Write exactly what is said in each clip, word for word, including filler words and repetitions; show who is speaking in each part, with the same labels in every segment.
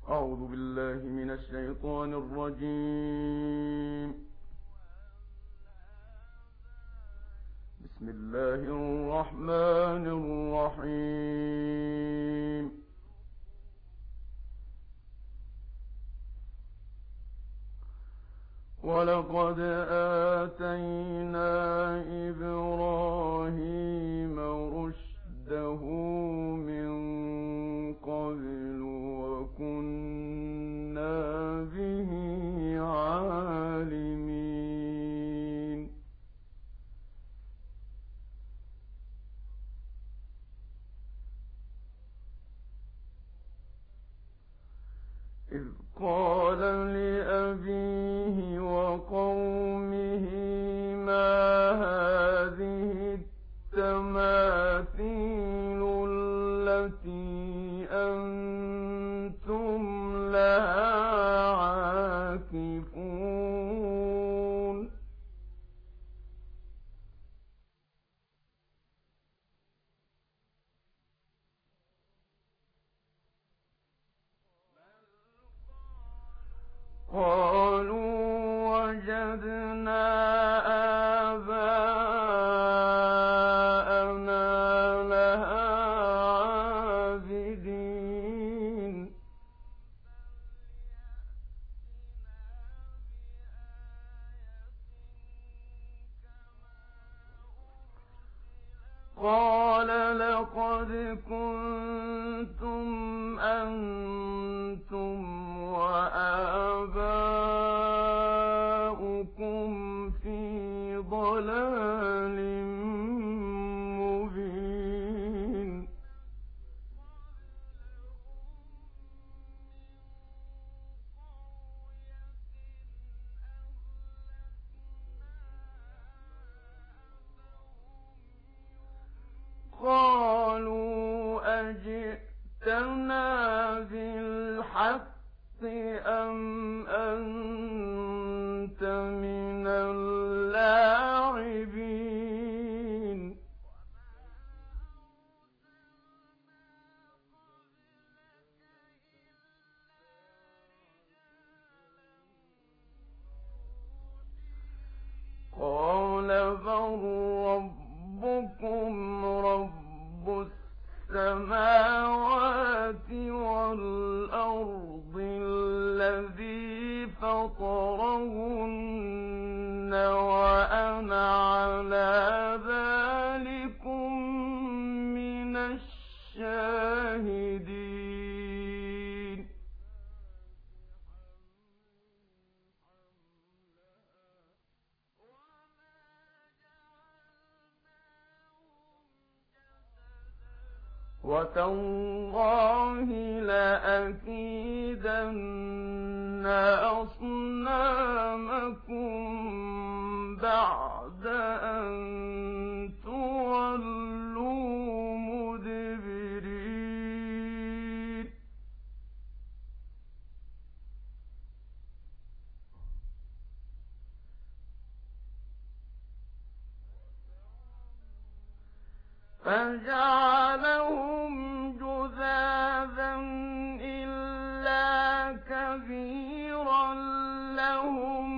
Speaker 1: أعوذ بالله من الشيطان الرجيم. بسم الله الرحمن الرحيم. ولقد آتينا إبراهيم رشده من قبل وكنا به عالمين. إذ قال لأبيه وقومه ما هذه التماثيل التي أنتم لها عاكفون. قالوا وجدنا آباءنا لها عابدين. قال لقد كنتم أنتم وآباؤكم في ضلال مبين. قالوا أجئتنا بالحق أم أنت من اللاعبين. قال بل ربكم رب السماوات والأرض الذي فطرهن وأنا على ذلكم من الشاهدين. وتالله لأكيدن أصنامكم بعد أن تولوا مدبرين. فجعلهم جذاذا إلا كبيرا لهم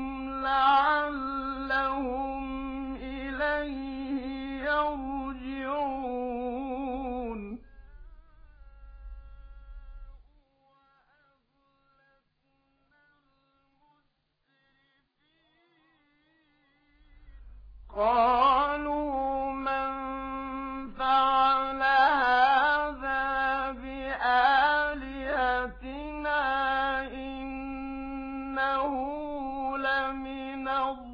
Speaker 1: لعلهم إليه يرجعون. قالوا من فعل هذا بآلهتنا إنه لمن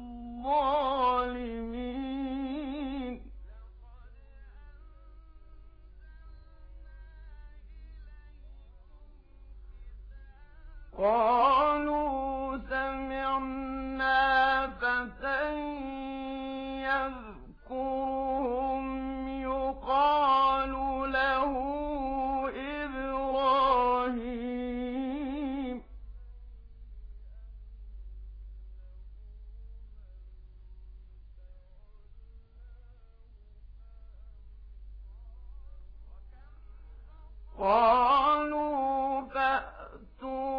Speaker 1: الظالمين. قالوا سمعنا فتى يذكرهم يقال له إبراهيم. قالوا فأتوا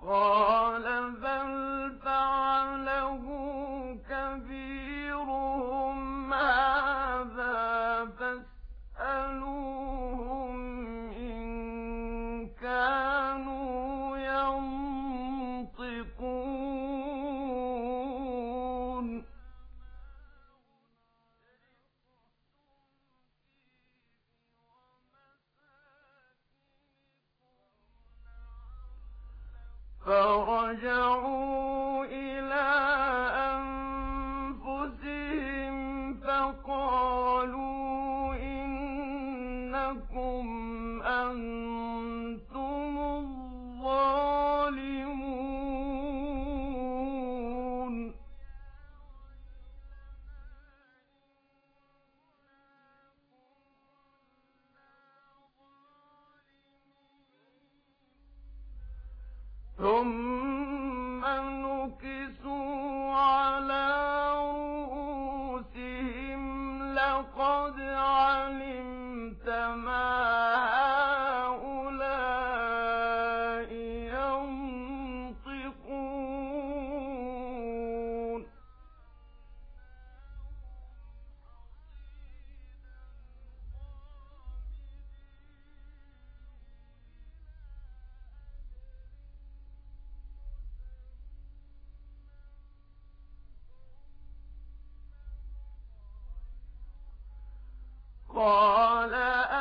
Speaker 1: قال بل فعله كبيرهم هذا فاسألوهم إن كانوا ينطقون فرجعوا إلى أنفسهم فقالوا إنكم أنتم الظالمون ثم نكسوا على رؤوسهم لقد علمت ما هؤلاء ينطقون قال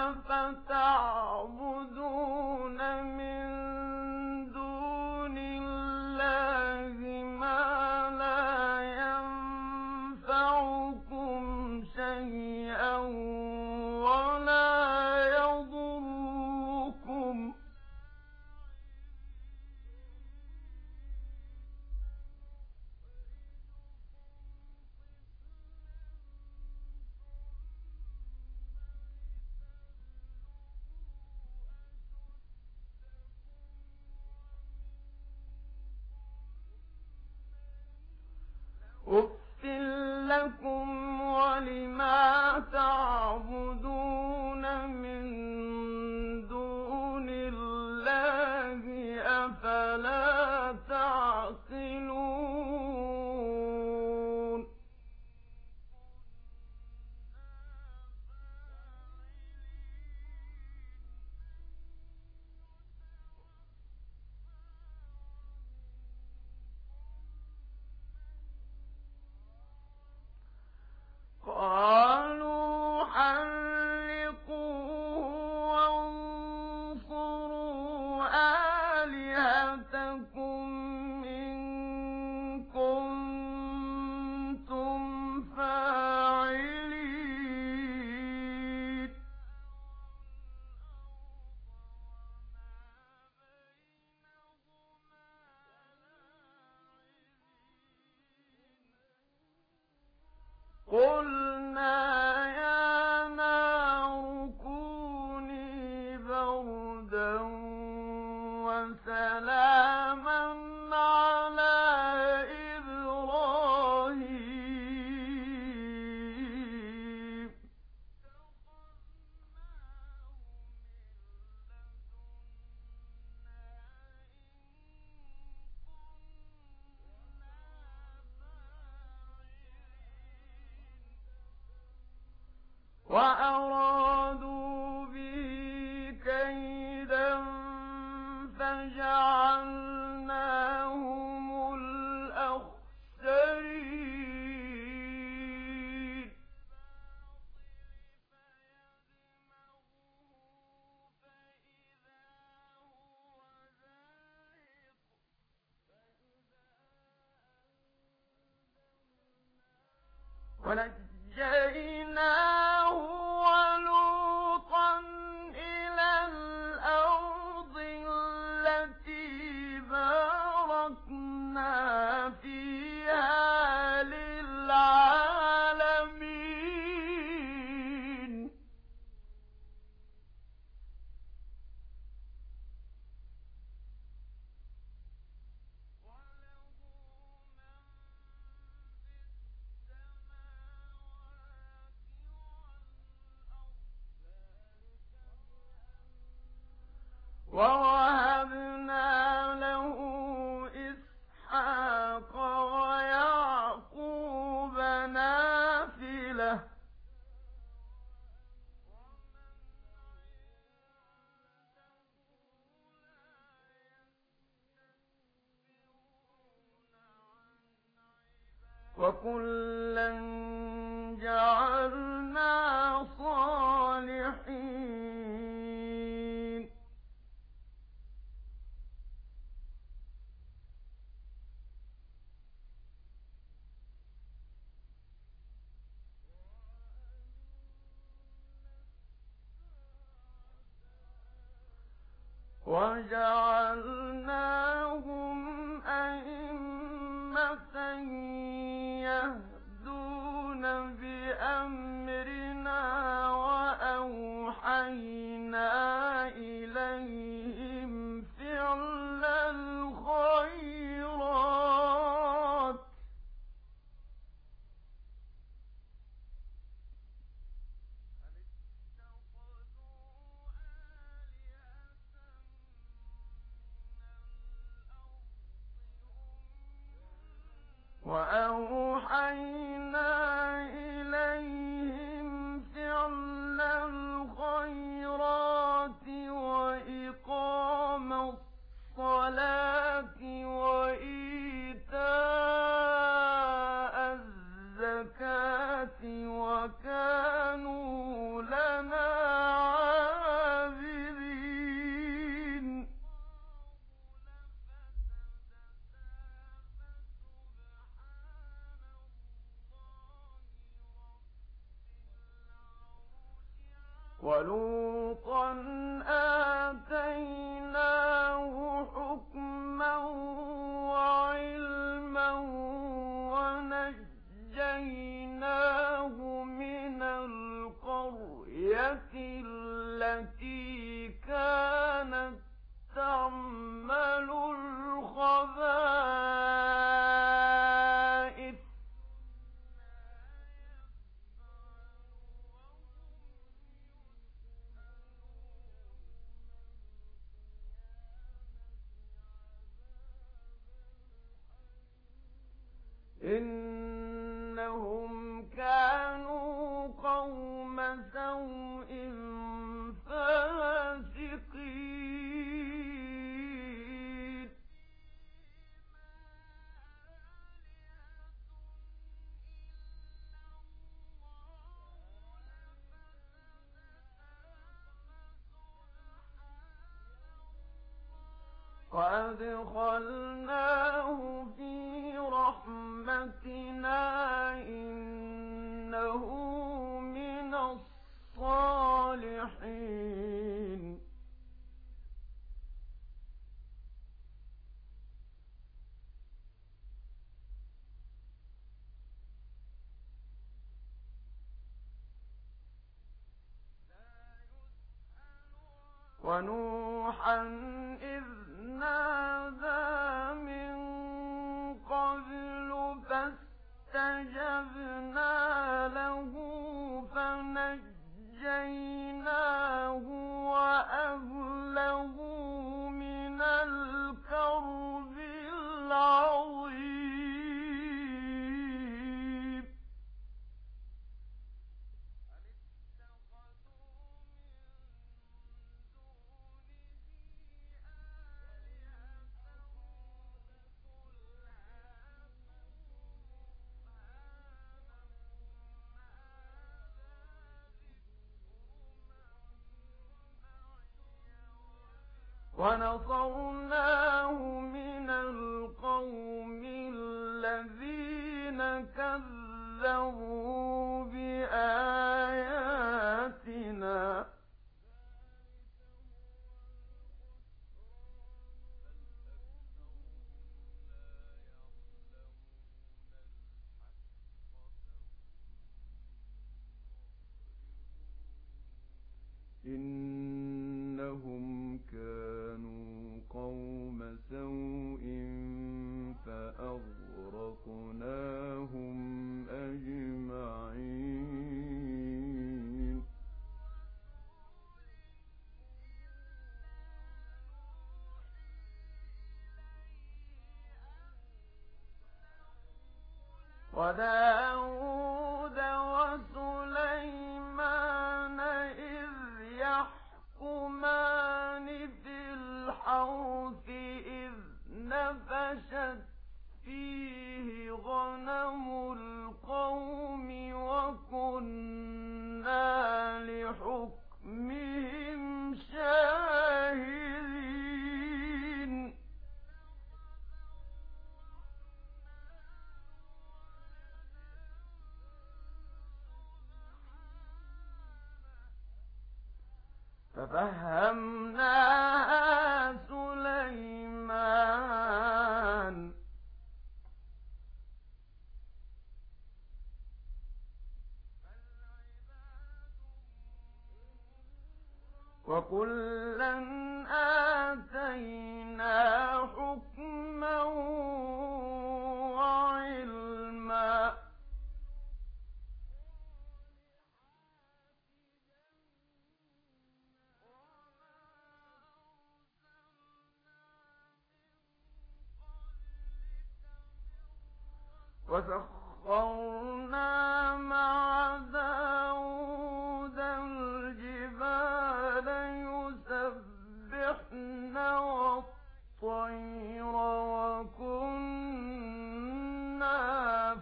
Speaker 1: أفتعبدون من دون الله ما لا ينفعكم شيئا ولا يضركم أُفٍّ لكم ولما تعبدون من دون الله أفلا تعقلون قالوا حرقوه وانصروا آلهتكم إن كنتم فاعلين قلنا يا نار كوني بردا وسلاما على إبراهيم وأرادوا به كيدا فجعلناهم الأخسرين ونجيناه ولوطا إلى الأرض التي باركنا فيها للعالمين ووهبنا له وكلا جعلنا صالحين وجعلناهم أئمة يهدون بأمرنا وأوحينا إليهم فعل الخيرات وأوحينا إليهم فعل الخيرات وإقام الصلاة وإيتاء الزكاة وكانوا لنا عابدين ولوطا آتيناه حكما وعلما ونجيناه من القرية التي كانت تعمل الخبائث إنهم كانوا قوم سوء فاسقين وأدخلناه في رحمتنا إنه من الصالحين ونوحا إذ نادى من قبل فاستجبنا له فنجيناه وأهله من الكرب العظيم ونصرناه من القوم الذين كذبوا بآياتنا إنهم كانوا قوم سوء فأغرقناهم أجمعين وداود وسليمان إذ يحكمان في الحرث إذ نفشت فيه غنم ففهمناها سليمان وكلا آتينا حكما وعلما وسخرنا مع داود الجبال يسبحن والطير وكنا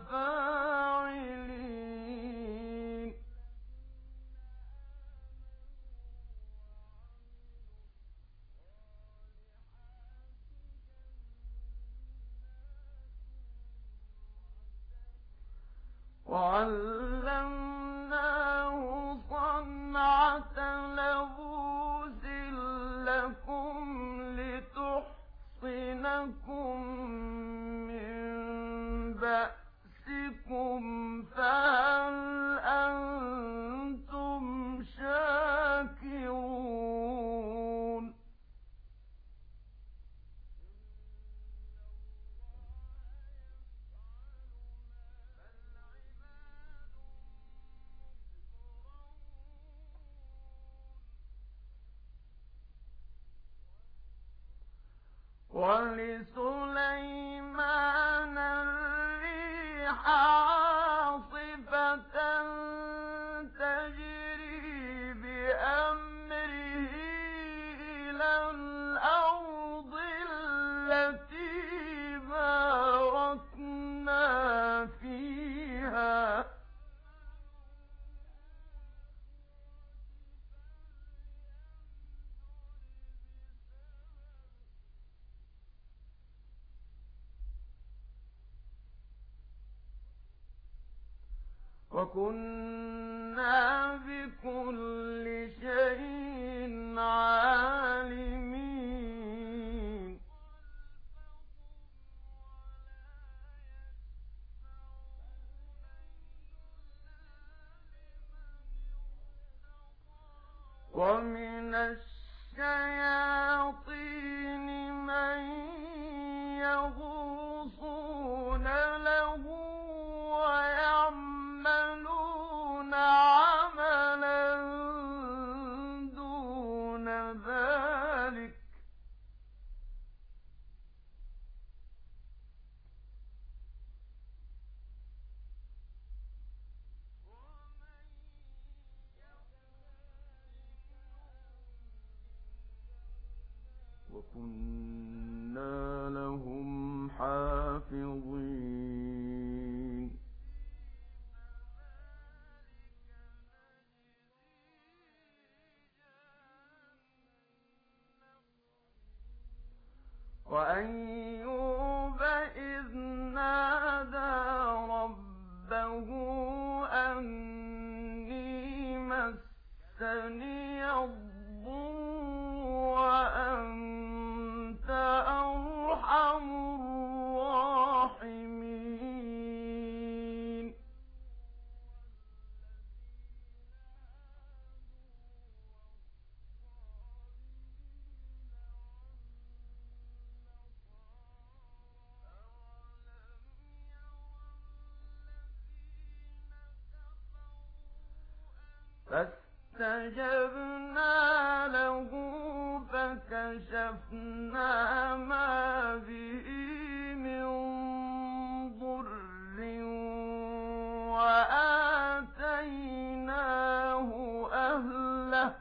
Speaker 1: فاعلين وعلمناه صنعة لبوس لكم لتحصنكم من بأسكم فهل أنتم شاكرون ولسليمان الريح عاصفة تجري بأمره إلى الأرض التي باركنا فيها وكنا بكل شيء عالمين ومن الشياطين من يغوصون له ويعملون عملا دون ذلك وكنا لهم حافظين وأيوب إذ نادى ربه أني مسني الضر وأنت أرحم الراحمين فاستجبنا له فكشفنا ما به من ضر وآتيناه أهله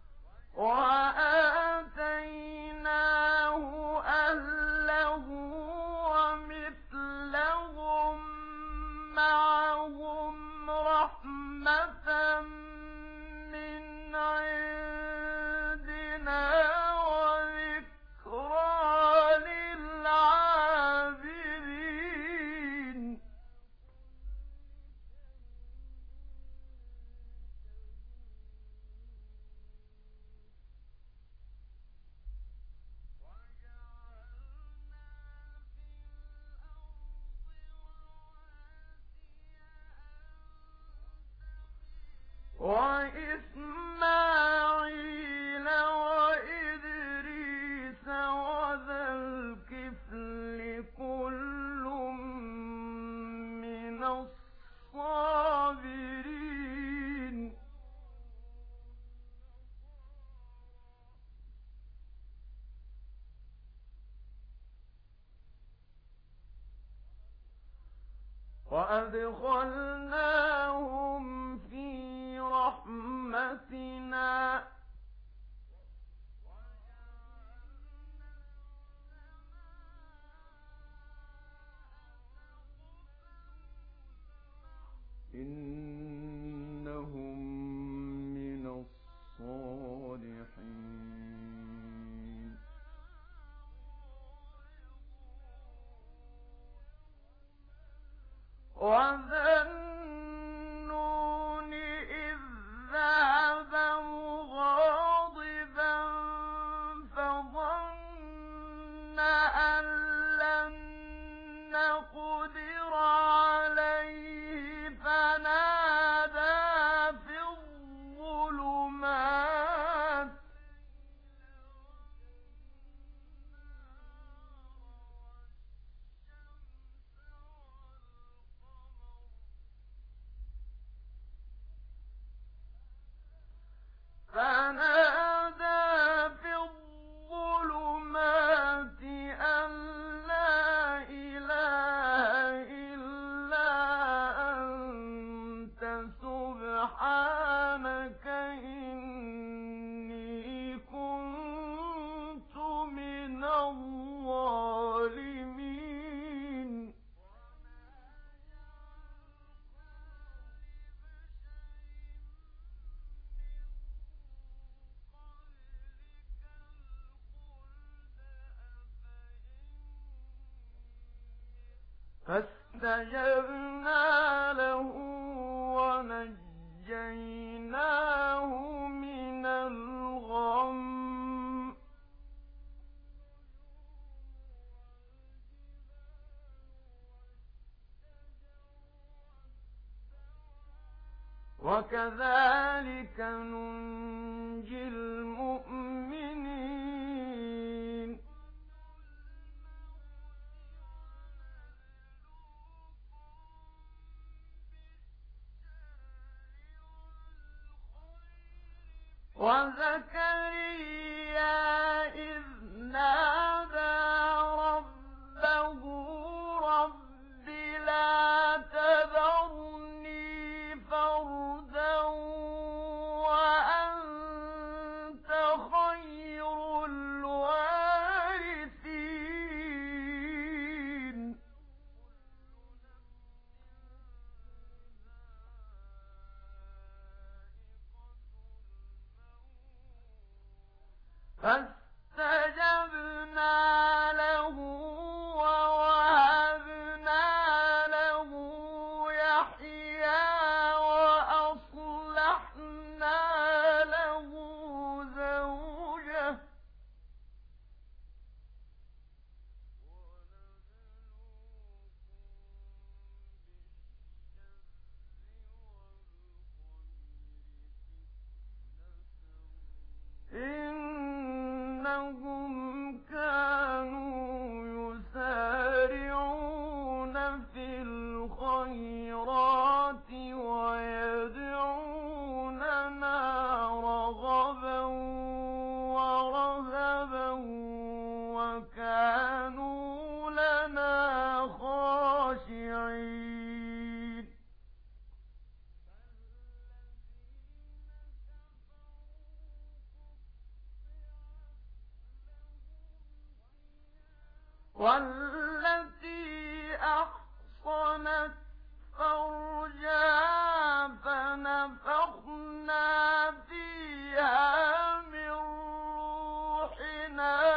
Speaker 1: وآتيناه أهله وأدخلناهم في رحمتنا إنهم من الصالحين وذا النون إذ ذهب مغاضبا فظن أن لن نقدر عليه فنادى في الظلمات فنادى في الظلمات أن لا إله إلا أنت سبحانك إني كنت من الظالمين فاستجبنا له ونجيناه من الغم وكذلك ننجي المؤمنين وزكريا إذ نادى ربه رب لا تذرني فردا وأنت خير الوارثين فاستجبنا له ووهبنا له يحيى وأصلحنا له زوجه إنهم كانوا يسارعون في الخيرات ويدعوننا رغبا ورهبا وكانوا لنا خاشعين والتي أحصنت فرجها فنفخنا فيها من روحنا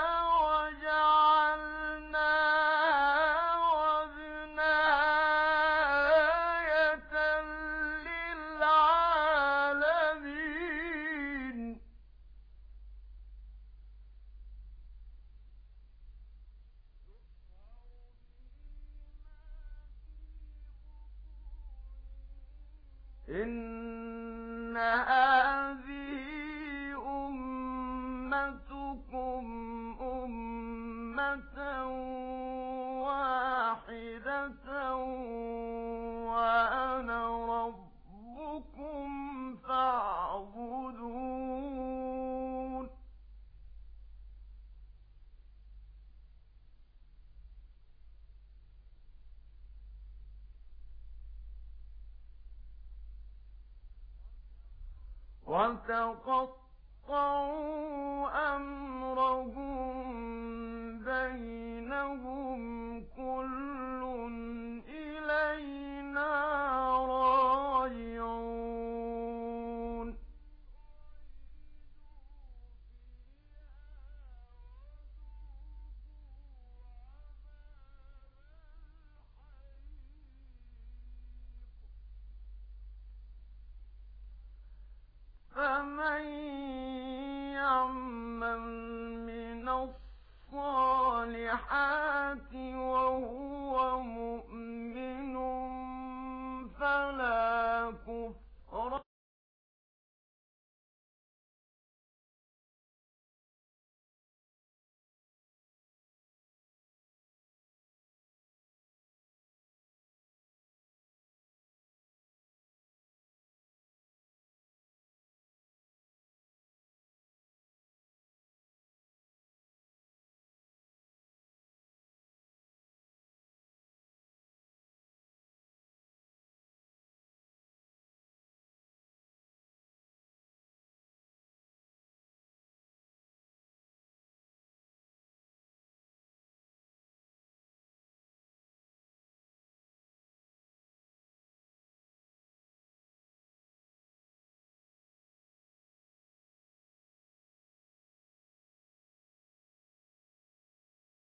Speaker 1: وجعلناها وابنها آية للعالمين إن هذه أمتكم أمة واحدة وأنا ربكم فاعبدون وتقطعوا أمرهم بينهم كل إلينا راجعون فمن يعمل من الصالحات وهو